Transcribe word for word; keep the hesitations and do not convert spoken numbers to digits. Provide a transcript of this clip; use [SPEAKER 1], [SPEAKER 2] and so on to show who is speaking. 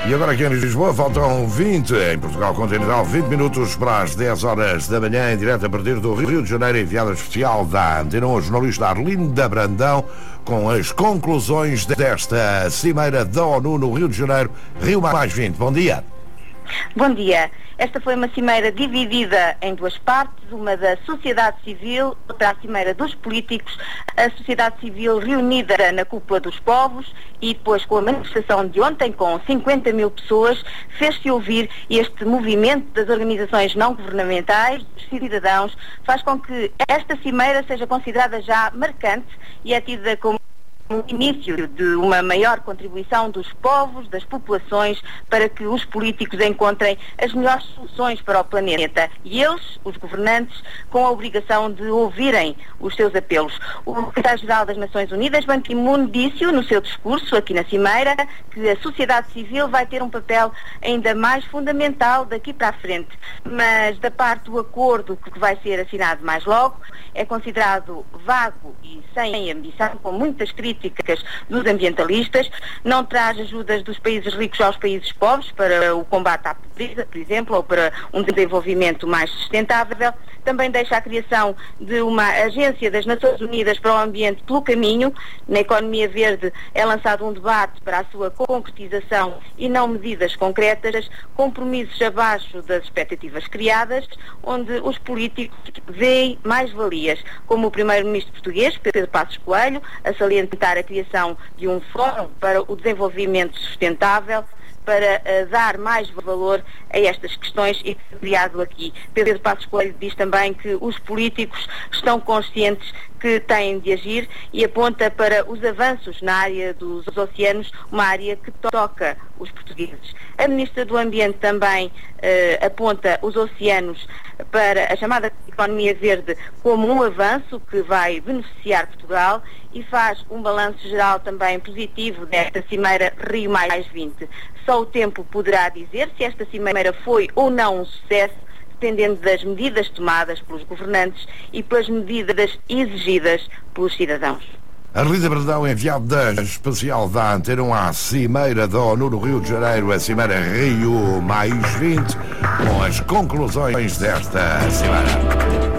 [SPEAKER 1] E agora aqui em Lisboa faltam vinte, em Portugal Continental, vinte minutos para as dez horas da manhã, em direto a partir do Rio de Janeiro, enviada especial da Antena um, a jornalista Arlinda Brandão, com as conclusões desta cimeira da ONU no Rio de Janeiro, Rio mais vinte. Bom dia.
[SPEAKER 2] Bom dia. Esta foi uma cimeira dividida em duas partes, uma da sociedade civil, outra a cimeira dos políticos, a sociedade civil reunida na cúpula dos povos e depois com a manifestação de ontem com cinquenta mil pessoas, fez-se ouvir este movimento das organizações não governamentais, dos cidadãos, faz com que esta cimeira seja considerada já marcante e é tida como um início de uma maior contribuição dos povos, das populações, para que os políticos encontrem as melhores soluções para o planeta. E eles, os governantes, com a obrigação de ouvirem os seus apelos. O secretário-geral das Nações Unidas, Ban Ki-moon, disse no seu discurso aqui na Cimeira que a sociedade civil vai ter um papel ainda mais fundamental daqui para a frente. Mas da parte do acordo que vai ser assinado mais logo, é considerado vago e sem ambição, com muitas críticas dos ambientalistas, não traz ajudas dos países ricos aos países pobres para o combate à pobreza, por exemplo, ou para um desenvolvimento mais sustentável. Também deixa a criação de uma agência das Nações Unidas para o Ambiente pelo caminho. Na economia verde é lançado um debate para a sua concretização e não medidas concretas, compromissos abaixo das expectativas criadas, onde os políticos veem mais-valias, como o primeiro-ministro português, Pedro Passos Coelho, a salientar a criação de um fórum para o desenvolvimento sustentável, para uh, dar mais valor a estas questões e criado aqui. Pedro Passos Coelho diz também que os políticos estão conscientes que têm de agir e aponta para os avanços na área dos oceanos, uma área que toca os portugueses. A Ministra do Ambiente também uh, aponta os oceanos para a chamada economia verde como um avanço que vai beneficiar Portugal e faz um balanço geral também positivo desta Cimeira Rio mais vinte. Só o tempo poderá dizer se esta cimeira foi ou não um sucesso, dependendo das medidas tomadas pelos governantes e pelas medidas exigidas pelos cidadãos.
[SPEAKER 1] Arlinda Brandão, enviado da especial da Antena um à cimeira da ONU no Rio de Janeiro, a cimeira Rio mais vinte, com as conclusões desta cimeira.